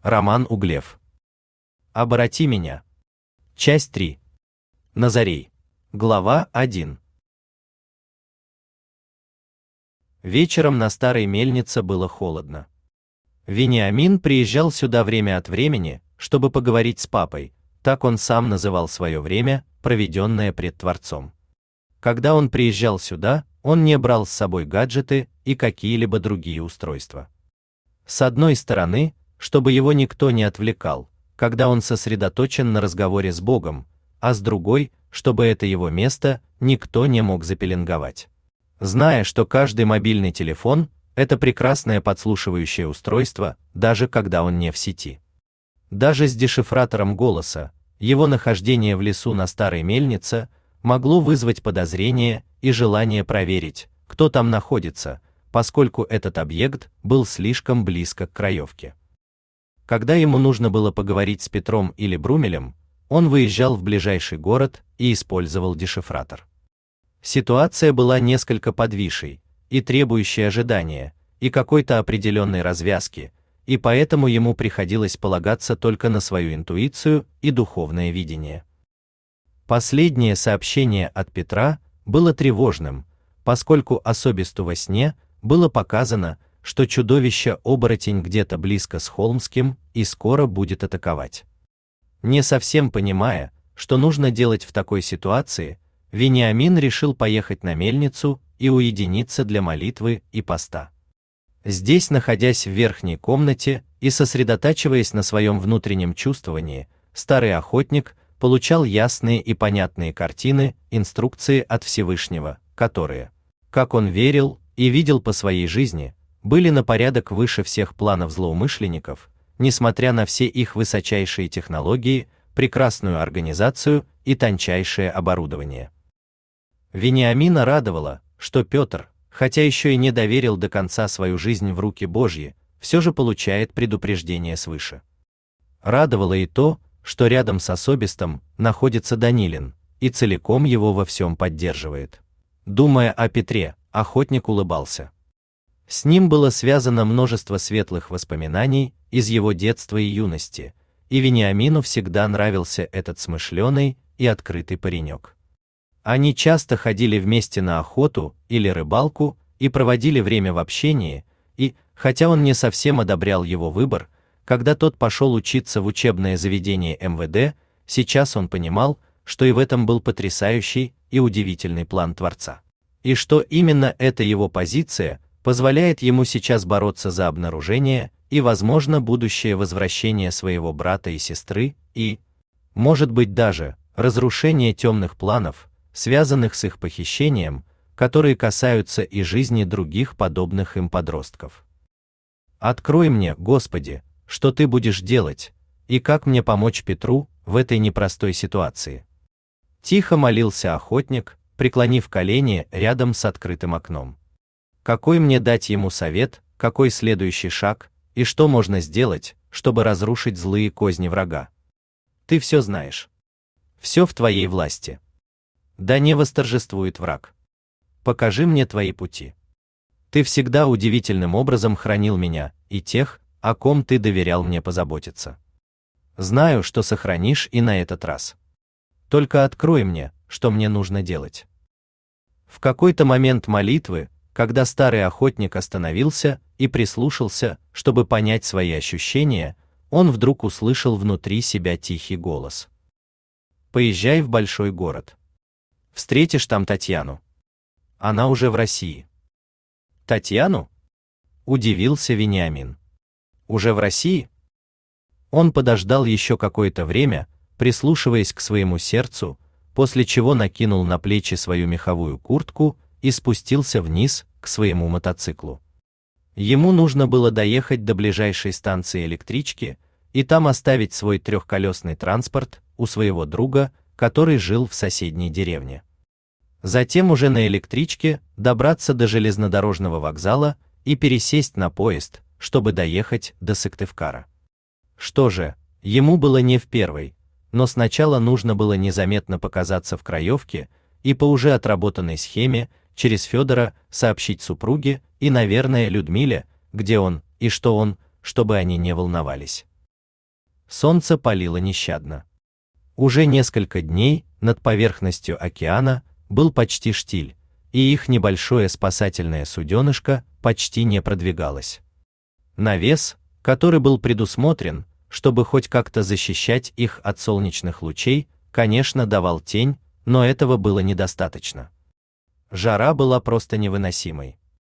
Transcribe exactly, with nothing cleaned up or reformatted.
Роман Углев. Обороти меня. Часть три. Назарей. Глава один. Вечером на старой мельнице было холодно. Вениамин приезжал сюда время от времени, чтобы поговорить с папой, так он сам называл свое время, проведенное пред Творцом. Когда он приезжал сюда, он не брал с собой гаджеты и какие-либо другие устройства. С одной стороны, чтобы его никто не отвлекал, когда он сосредоточен на разговоре с Богом, а с другой, чтобы это его место никто не мог запеленговать. Зная, что каждый мобильный телефон – это прекрасное подслушивающее устройство, даже когда он не в сети. Даже с дешифратором голоса, его нахождение в лесу на старой мельнице могло вызвать подозрение и желание проверить, кто там находится, поскольку этот объект был слишком близко к краевке. Когда ему нужно было поговорить с Петром или Брумелем, он выезжал в ближайший город и использовал дешифратор. Ситуация была несколько подвисшей и требующей ожидания и какой-то определенной развязки, и поэтому ему приходилось полагаться только на свою интуицию и духовное видение. Последнее сообщение от Петра было тревожным, поскольку особисту во сне было показано, что чудовище-оборотень где-то близко с Холмским и скоро будет атаковать. Не совсем понимая, что нужно делать в такой ситуации, Вениамин решил поехать на мельницу и уединиться для молитвы и поста. Здесь, находясь в верхней комнате и сосредотачиваясь на своем внутреннем чувствовании, старый охотник получал ясные и понятные картины, инструкции от Всевышнего, которые, как он верил и видел по своей жизни, были на порядок выше всех планов злоумышленников, несмотря на все их высочайшие технологии, прекрасную организацию и тончайшее оборудование. Вениамина радовало, что Петр, хотя еще и не доверил до конца свою жизнь в руки Божьи, все же получает предупреждение свыше. Радовало и то, что рядом с особистом находится Данилин и целиком его во всем поддерживает. Думая о Петре, охотник улыбался. С ним было связано множество светлых воспоминаний из его детства и юности, и Вениамину всегда нравился этот смышленый и открытый паренек. Они часто ходили вместе на охоту или рыбалку и проводили время в общении, и, хотя он не совсем одобрял его выбор, когда тот пошел учиться в учебное заведение эм вэ дэ, сейчас он понимал, что и в этом был потрясающий и удивительный план Творца. И что именно эта его позиция позволяет ему сейчас бороться за обнаружение и, возможно, будущее возвращение своего брата и сестры, и, может быть, даже разрушение темных планов, связанных с их похищением, которые касаются и жизни других подобных им подростков. «Открой мне, Господи, что Ты будешь делать, и как мне помочь Петру в этой непростой ситуации?» Тихо молился охотник, преклонив колени рядом с открытым окном. Какой мне дать ему совет, какой следующий шаг, и что можно сделать, чтобы разрушить злые козни врага? Ты все знаешь. Все в твоей власти. Да не восторжествует враг. Покажи мне твои пути. Ты всегда удивительным образом хранил меня и тех, о ком ты доверял мне позаботиться. Знаю, что сохранишь и на этот раз. Только открой мне, что мне нужно делать. В какой-то момент молитвы, когда старый охотник остановился и прислушался, чтобы понять свои ощущения, он вдруг услышал внутри себя тихий голос. «Поезжай в большой город. Встретишь там Татьяну. Она уже в России». «Татьяну?» – удивился Вениамин. «Уже в России?» Он подождал еще какое-то время, прислушиваясь к своему сердцу, после чего накинул на плечи свою меховую куртку и спустился вниз к своему мотоциклу. Ему нужно было доехать до ближайшей станции электрички и там оставить свой трехколесный транспорт у своего друга, который жил в соседней деревне. Затем уже на электричке добраться до железнодорожного вокзала и пересесть на поезд, чтобы доехать до Сыктывкара. Что же, ему было не в первой, но сначала нужно было незаметно показаться в Краевке и по уже отработанной схеме через Федора сообщить супруге и, наверное, Людмиле, где он и что он, чтобы они не волновались. солнце палило нещадно. Уже несколько дней над поверхностью океана был почти штиль, и их небольшое спасательное суденышко почти не продвигалось. Навес, который был предусмотрен, чтобы хоть как-то защищать их от солнечных лучей, конечно, давал тень, но этого было недостаточно. Жара была просто невыносимой.